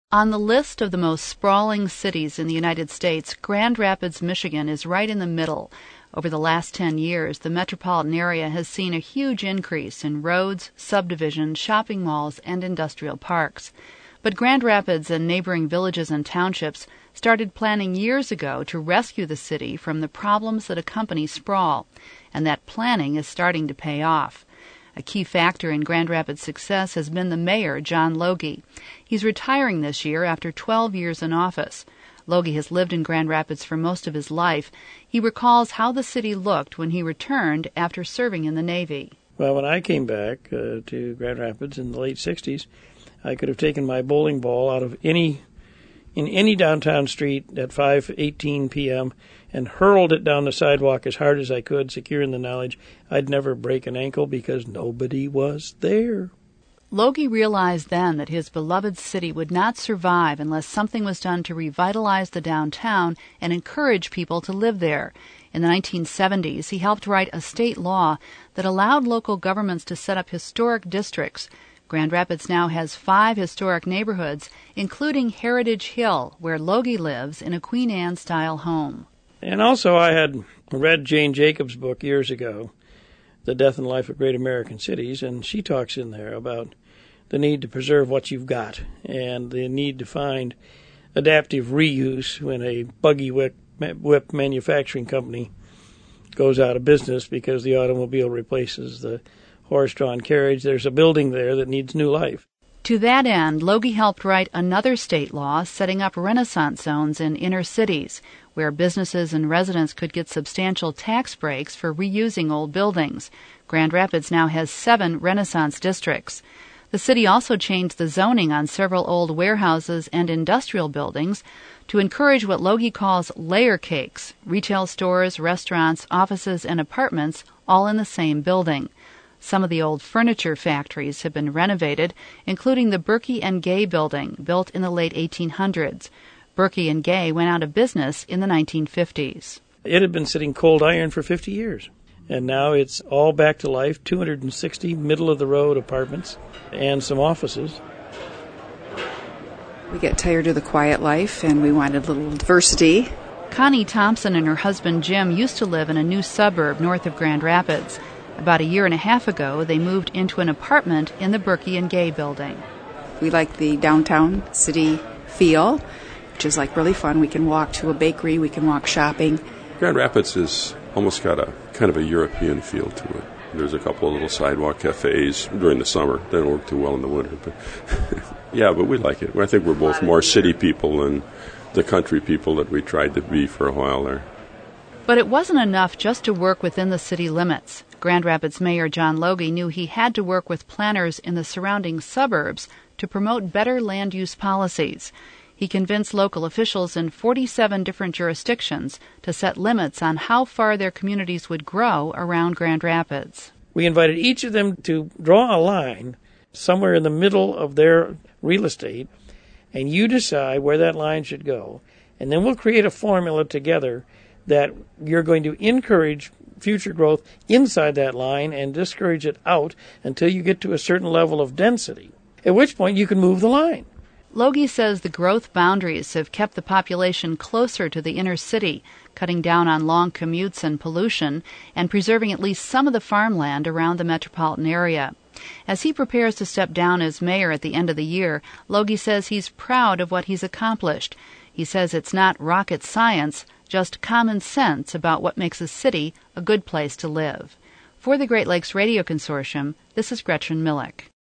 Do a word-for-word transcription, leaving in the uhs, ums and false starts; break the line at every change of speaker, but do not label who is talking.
On the list of the most sprawling cities in the United States, Grand Rapids, Michigan is right in the middle. Over the last ten years, the metropolitan area has seen a huge increase in roads, subdivisions, shopping malls, and industrial parks. But Grand Rapids and neighboring villages and townships started planning years ago to rescue the city from the problems that accompany sprawl, and that planning is starting to pay off. A key factor in Grand Rapids' success has been the mayor, John Logie. He's retiring this year after twelve years in office. Logie has lived in Grand Rapids for most of his life. He recalls how the city looked when he returned after serving in the Navy.
Well, when I came back uh, to Grand Rapids in the late sixties, I could have taken my bowling ball out of any in any downtown street at five eighteen p.m. and hurled it down the sidewalk as hard as I could, secure in the knowledge I'd never break an ankle because nobody was there.
Logie realized then that his beloved city would not survive unless something was done to revitalize the downtown and encourage people to live there. In the nineteen seventies, he helped write a state law that allowed local governments to set up historic districts. Grand Rapids now has five historic neighborhoods, including Heritage Hill, where Logie lives in a Queen Anne-style home.
And also I had read Jane Jacobs' book years ago, The Death and Life of Great American Cities, and she talks in there about the need to preserve what you've got and the need to find adaptive reuse when a buggy whip, whip manufacturing company goes out of business because the automobile replaces the horse-drawn carriage. There's a building there that needs new life.
To that end, Logie helped write another state law setting up Renaissance zones in inner cities, where businesses and residents could get substantial tax breaks for reusing old buildings. Grand Rapids now has seven Renaissance districts. The city also changed the zoning on several old warehouses and industrial buildings to encourage what Logie calls layer cakes, retail stores, restaurants, offices, and apartments all in the same building. Some of the old furniture factories have been renovated, including the Berkey and Gay building, built in the late eighteen hundreds. Berkey and Gay went out of business in the nineteen fifties.
It had been sitting cold iron for fifty years, and now it's all back to life, two hundred sixty middle-of-the-road apartments and some offices.
We get tired of the quiet life, and we wanted a little diversity.
Connie Thompson and her husband Jim used to live in a new suburb north of Grand Rapids. About a year and a half ago, they moved into an apartment in the Berkey and Gay building.
We like the downtown city feel, which is like really fun. We can walk to a bakery, we can walk shopping.
Grand Rapids has almost got a kind of a European feel to it. There's a couple of little sidewalk cafes during the summer. They don't work too well in the winter, but yeah, but we like it. I think we're both more city people than the country people that we tried to be for a while there.
But it wasn't enough just to work within the city limits. Grand Rapids Mayor John Logie knew he had to work with planners in the surrounding suburbs to promote better land use policies. He convinced local officials in forty-seven different jurisdictions to set limits on how far their communities would grow around Grand Rapids.
We invited each of them to draw a line somewhere in the middle of their real estate, and you decide where that line should go. And then we'll create a formula together that you're going to encourage future growth inside that line and discourage it out until you get to a certain level of density, at which point you can move the line.
Logie says the growth boundaries have kept the population closer to the inner city, cutting down on long commutes and pollution, and preserving at least some of the farmland around the metropolitan area. As he prepares to step down as mayor at the end of the year, Logie says he's proud of what he's accomplished. He says it's not rocket science, just common sense about what makes a city a good place to live. For the Great Lakes Radio Consortium, this is Gretchen Millick.